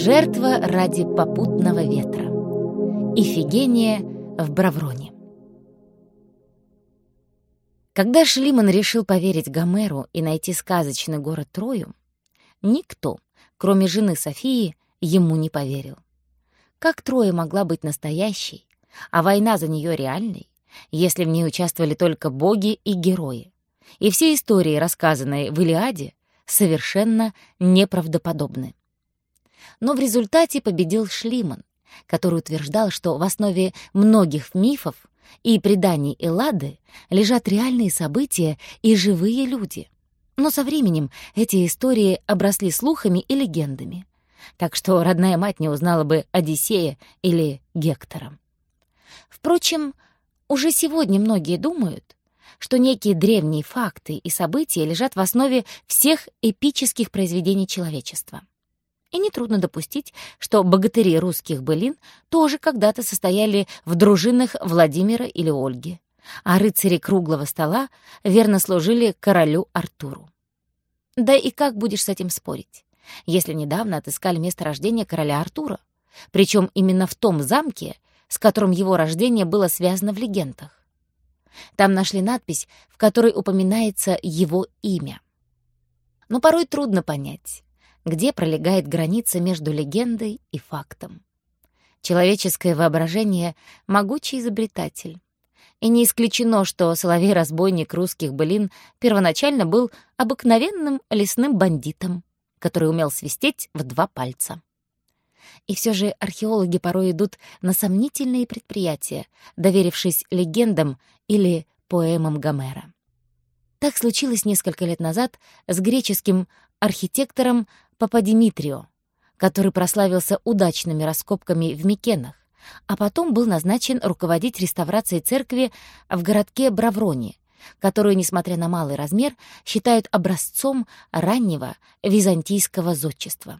Жертва ради попутного ветра. Ифигения в Бравроне. Когда Шлиман решил поверить Гомеру и найти сказочный город Трою, никто, кроме жены Софии, ему не поверил. Как Троя могла быть настоящей, а война за нее реальной, если в ней участвовали только боги и герои, и все истории, рассказанные в Илиаде, совершенно неправдоподобны? Но в результате победил Шлиман, который утверждал, что в основе многих мифов и преданий Эллады лежат реальные события и живые люди. Но со временем эти истории обросли слухами и легендами, так что родная мать не узнала бы Одиссея или Гектора. Впрочем, уже сегодня многие думают, что некие древние факты и события лежат в основе всех эпических произведений человечества. И нетрудно допустить, что богатыри русских былин тоже когда-то состояли в дружинах Владимира или Ольги, а рыцари круглого стола верно служили королю Артуру. Да и как будешь с этим спорить, если недавно отыскали место рождения короля Артура, причем именно в том замке, с которым его рождение было связано в легендах? Там нашли надпись, в которой упоминается его имя. Но порой трудно понять, где пролегает граница между легендой и фактом. Человеческое воображение — могучий изобретатель. И не исключено, что соловей-разбойник русских былин первоначально был обыкновенным лесным бандитом, который умел свистеть в 2 пальца. И все же археологи порой идут на сомнительные предприятия, доверившись легендам или поэмам Гомера. Так случилось несколько лет назад с греческим архитектором Пападимитрио, который прославился удачными раскопками в Микенах, а потом был назначен руководить реставрацией церкви в городке Бравроне, которую, несмотря на малый размер, считают образцом раннего византийского зодчества.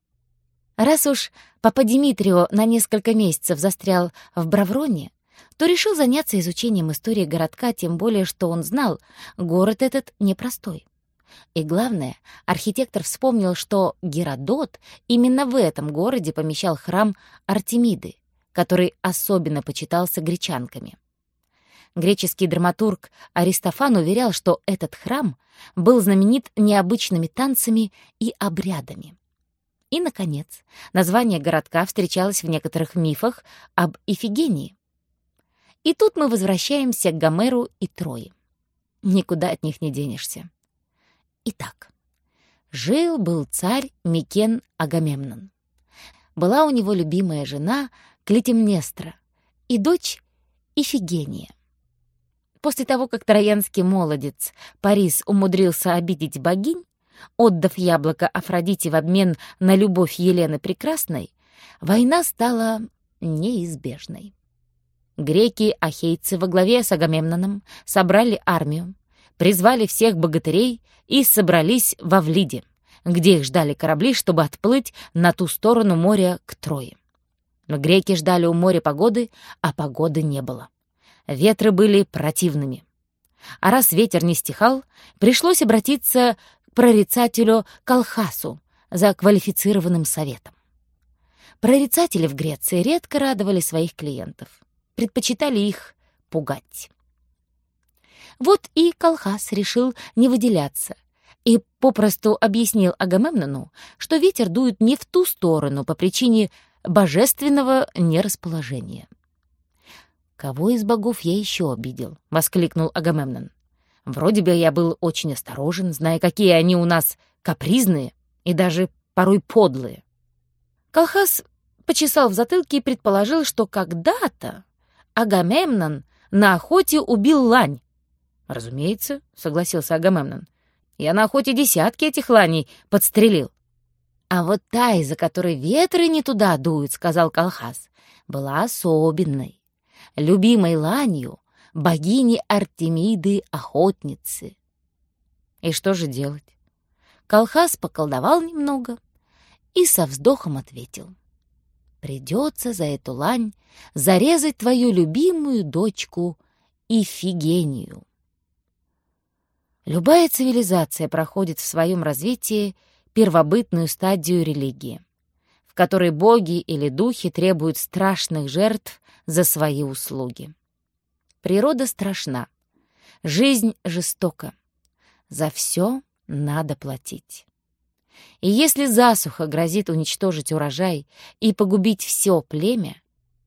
Раз уж Пападимитрио на несколько месяцев застрял в Бравроне, то решил заняться изучением истории городка, тем более, что он знал, город этот непростой. И главное, архитектор вспомнил, что Геродот именно в этом городе помещал храм Артемиды, который особенно почитался гречанками. Греческий драматург Аристофан уверял, что этот храм был знаменит необычными танцами и обрядами. И, наконец, название городка встречалось в некоторых мифах об Ифигении. И тут мы возвращаемся к Гомеру и Трое. Никуда от них не денешься. Итак, жил-был царь Микен Агамемнон. Была у него любимая жена Клитемнестра и дочь Ифигения. После того, как троянский молодец Парис умудрился обидеть богинь, отдав яблоко Афродите в обмен на любовь Елены Прекрасной, война стала неизбежной. Греки-ахейцы во главе с Агамемноном собрали армию, призвали всех богатырей и собрались во Влиде, где их ждали корабли, чтобы отплыть на ту сторону моря к Трое. Но греки ждали у моря погоды, а погоды не было. Ветры были противными. А раз ветер не стихал, пришлось обратиться к прорицателю Колхасу за квалифицированным советом. Прорицатели в Греции редко радовали своих клиентов, предпочитали их пугать. Вот и Колхас решил не выделяться и попросту объяснил Агамемнону, что ветер дует не в ту сторону по причине божественного нерасположения. «Кого из богов я еще обидел?» — воскликнул Агамемнон. «Вроде бы я был очень осторожен, зная, какие они у нас капризные и даже порой подлые». Колхас почесал в затылке и предположил, что когда-то Агамемнон на охоте убил лань. «Разумеется», — согласился Агамемнон. «Я на охоте десятки этих ланей подстрелил». «А вот та, из-за которой ветры не туда дуют, — сказал Колхас, — была особенной, любимой ланью богини Артемиды-охотницы». И что же делать? Колхас поколдовал немного и со вздохом ответил: «Придется за эту лань зарезать твою любимую дочку Ифигению». Любая цивилизация проходит в своем развитии первобытную стадию религии, в которой боги или духи требуют страшных жертв за свои услуги. Природа страшна, жизнь жестока, за все надо платить. И если засуха грозит уничтожить урожай и погубить все племя,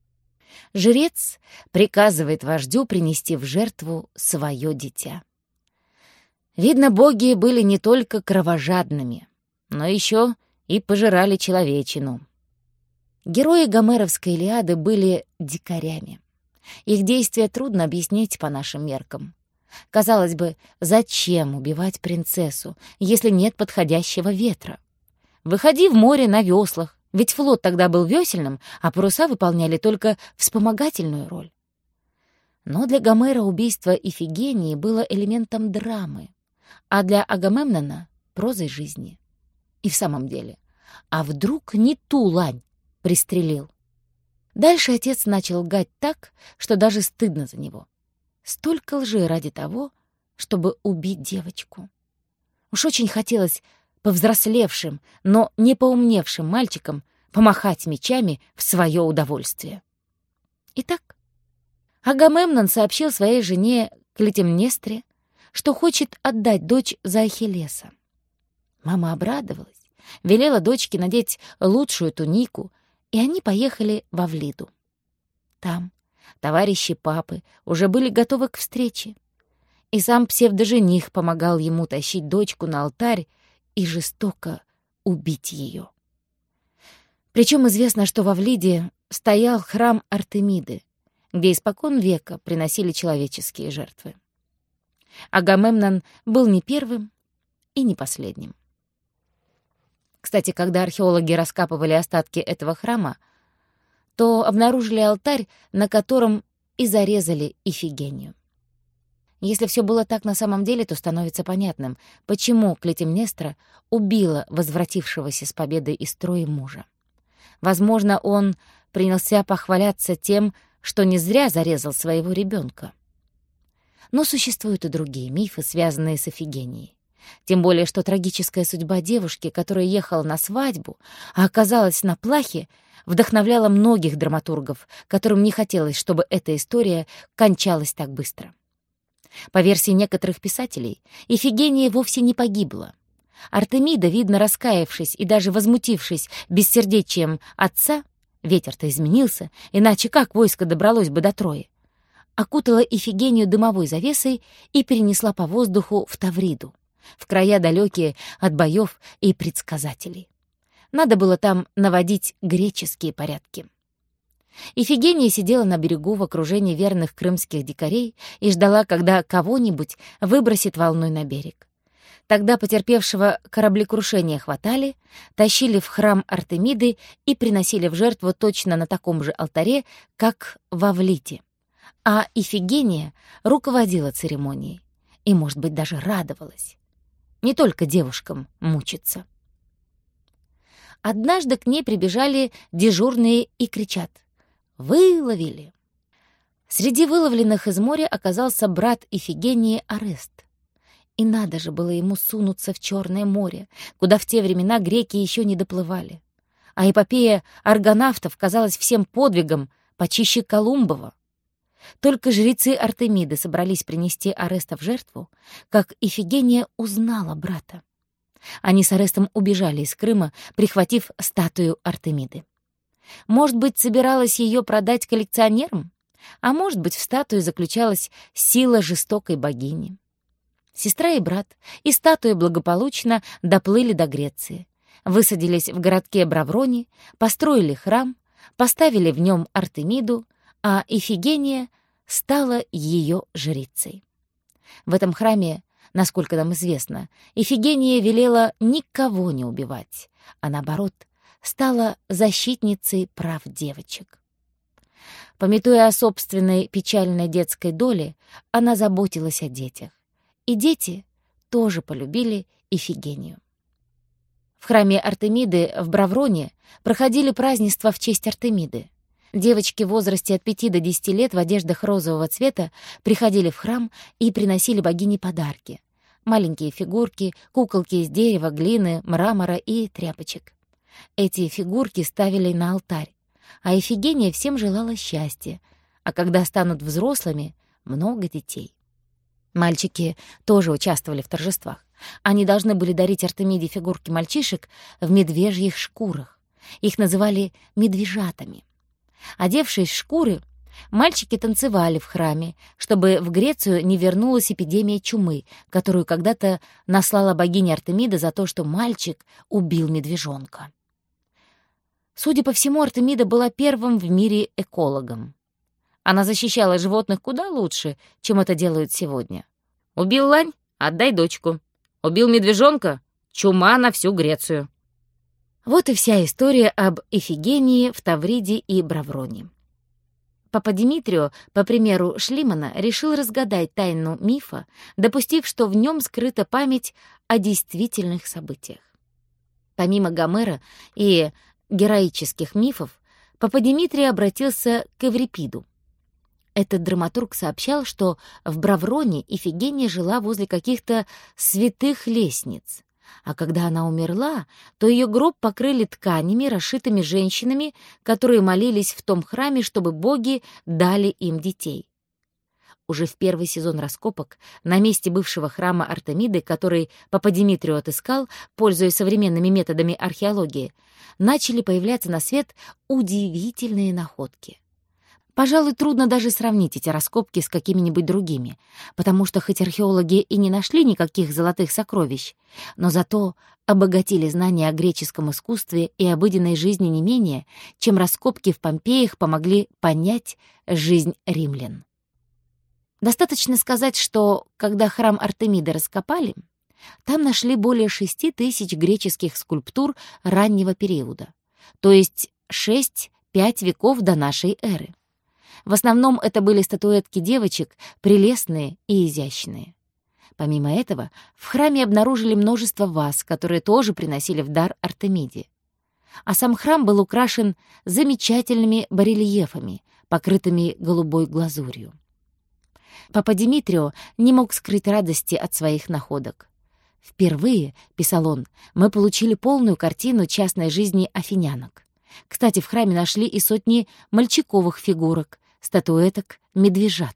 жрец приказывает вождю принести в жертву свое дитя. Видно, боги были не только кровожадными, но еще и пожирали человечину. Герои гомеровской Илиады были дикарями. Их действия трудно объяснить по нашим меркам. Казалось бы, зачем убивать принцессу, если нет подходящего ветра? Выходи в море на веслах, ведь флот тогда был весельным, а паруса выполняли только вспомогательную роль. Но для Гомера убийство Ифигении было элементом драмы, а для Агамемнона — прозой жизни. И в самом деле, а вдруг не ту лань пристрелил? Дальше отец начал лгать так, что даже стыдно за него. Столько лжи ради того, чтобы убить девочку. Уж очень хотелось повзрослевшим, но не поумневшим мальчикам помахать мечами в свое удовольствие. Итак, Агамемнон сообщил своей жене Клетимнестре, что хочет отдать дочь за Ахиллеса. Мама обрадовалась, велела дочке надеть лучшую тунику, и они поехали в Авлиду. Там товарищи папы уже были готовы к встрече, и сам псевдожених помогал ему тащить дочку на алтарь и жестоко убить ее. Причем известно, что в Авлиде стоял храм Артемиды, где испокон века приносили человеческие жертвы. Агамемнон был не первым и не последним. Кстати, когда археологи раскапывали остатки этого храма, то обнаружили алтарь, на котором и зарезали Ифигению. Если все было так на самом деле, то становится понятным, почему Клетимнестра убила возвратившегося с победой из Трои мужа. Возможно, он принялся похваляться тем, что не зря зарезал своего ребенка. Но существуют и другие мифы, связанные с Ифигенией. Тем более, что трагическая судьба девушки, которая ехала на свадьбу, а оказалась на плахе, вдохновляла многих драматургов, которым не хотелось, чтобы эта история кончалась так быстро. По версии некоторых писателей, Ифигения вовсе не погибла. Артемида, видно, раскаявшись и даже возмутившись бессердечием отца, ветер-то изменился, иначе как войско добралось бы до Трои, окутала Ифигению дымовой завесой и перенесла по воздуху в Тавриду, в края далекие от боев и предсказателей. Надо было там наводить греческие порядки. Ифигения сидела на берегу в окружении верных крымских дикарей и ждала, когда кого-нибудь выбросит волной на берег. Тогда потерпевшего кораблекрушение хватали, тащили в храм Артемиды и приносили в жертву точно на таком же алтаре, как в Авлите. А Ифигения руководила церемонией и, может быть, даже радовалась. Не только девушкам мучиться. Однажды к ней прибежали дежурные и кричат: «Выловили!». Среди выловленных из моря оказался брат Ифигении Орест. И надо же было ему сунуться в Черное море, куда в те времена греки еще не доплывали. А эпопея аргонавтов казалась всем подвигом почище Колумбова. Только жрецы Артемиды собрались принести Ореста в жертву, как Ифигения узнала брата. Они с Орестом убежали из Крыма, прихватив статую Артемиды. Может быть, собиралась ее продать коллекционерам? А может быть, в статуе заключалась сила жестокой богини. Сестра и брат и статуя благополучно доплыли до Греции, высадились в городке Бравроне, построили храм, поставили в нем Артемиду, а Ифигения стала ее жрицей. В этом храме, насколько нам известно, Ифигения велела никого не убивать, а наоборот, стала защитницей прав девочек. Памятуя о собственной печальной детской доле, она заботилась о детях. И дети тоже полюбили Ифигению. В храме Артемиды в Бравроне проходили празднества в честь Артемиды. Девочки в возрасте от 5 до 10 лет в одеждах розового цвета приходили в храм и приносили богине подарки. Маленькие фигурки, куколки из дерева, глины, мрамора и тряпочек. Эти фигурки ставили на алтарь, а Ифигения всем желала счастья, а когда станут взрослыми — много детей. Мальчики тоже участвовали в торжествах. Они должны были дарить Артемиде фигурки мальчишек в медвежьих шкурах. Их называли медвежатами. Одевшись в шкуры, мальчики танцевали в храме, чтобы в Грецию не вернулась эпидемия чумы, которую когда-то наслала богиня Артемида за то, что мальчик убил медвежонка. Судя по всему, Артемида была первым в мире экологом. Она защищала животных куда лучше, чем это делают сегодня. Убил лань — отдай дочку. Убил медвежонка — чума на всю Грецию. Вот и вся история об Ифигении в Тавриде и Бравроне. Папа Димитрио, по примеру Шлимана, решил разгадать тайну мифа, допустив, что в нем скрыта память о действительных событиях. Помимо Гомера и героических мифов, папа Димитрий обратился к Эврипиду. Этот драматург сообщал, что в Бравроне Ифигения жила возле каких-то святых лестниц, а когда она умерла, то ее гроб покрыли тканями, расшитыми женщинами, которые молились в том храме, чтобы боги дали им детей. Уже в первый сезон раскопок на месте бывшего храма Артемиды, который папа Димитрий отыскал, пользуясь современными методами археологии, начали появляться на свет удивительные находки. Пожалуй, трудно даже сравнить эти раскопки с какими-нибудь другими, потому что хоть археологи и не нашли никаких золотых сокровищ, но зато обогатили знания о греческом искусстве и обыденной жизни не менее, чем раскопки в Помпеях помогли понять жизнь римлян. Достаточно сказать, что, когда храм Артемиды раскопали, там нашли более 6000 греческих скульптур раннего периода, то есть 6-5 веков до нашей эры. В основном это были статуэтки девочек, прелестные и изящные. Помимо этого, в храме обнаружили множество ваз, которые тоже приносили в дар Артемиде. А сам храм был украшен замечательными барельефами, покрытыми голубой глазурью. Папа Димитрио не мог скрыть радости от своих находок. «Впервые, — писал он, — мы получили полную картину частной жизни афинянок. Кстати, в храме нашли и сотни мальчиковых фигурок, статуэток, медвежат».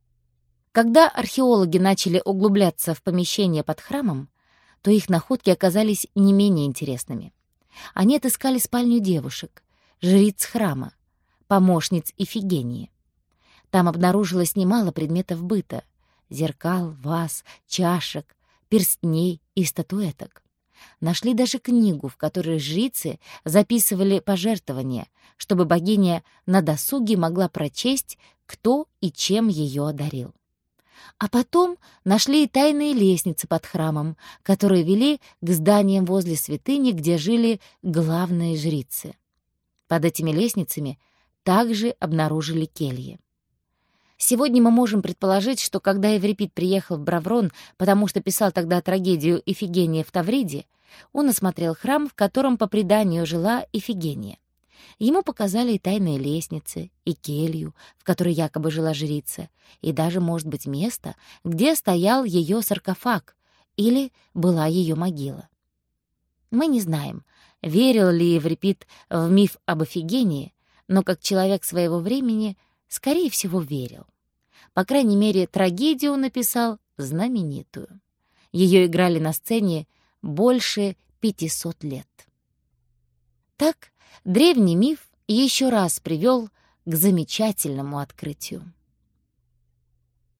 Когда археологи начали углубляться в помещение под храмом, то их находки оказались не менее интересными. Они отыскали спальню девушек, жриц храма, помощниц Ифигении. Там обнаружилось немало предметов быта — зеркал, ваз, чашек, перстней и статуэток. Нашли даже книгу, в которой жрицы записывали пожертвования, чтобы богиня на досуге могла прочесть, кто и чем ее одарил. А потом нашли и тайные лестницы под храмом, которые вели к зданиям возле святыни, где жили главные жрицы. Под этими лестницами также обнаружили кельи. Сегодня мы можем предположить, что когда Эврипид приехал в Браврон, потому что писал тогда трагедию «Ифигения в Тавриде», он осмотрел храм, в котором по преданию жила Ифигения. Ему показали и тайные лестницы, и келью, в которой якобы жила жрица, и даже, может быть, место, где стоял ее саркофаг или была ее могила. Мы не знаем, верил ли Эврипид в миф об Ифигении, но как человек своего времени, скорее всего, верил. По крайней мере, трагедию он написал знаменитую. Ее играли на сцене больше 500 лет. Так, древний миф еще раз привел к замечательному открытию.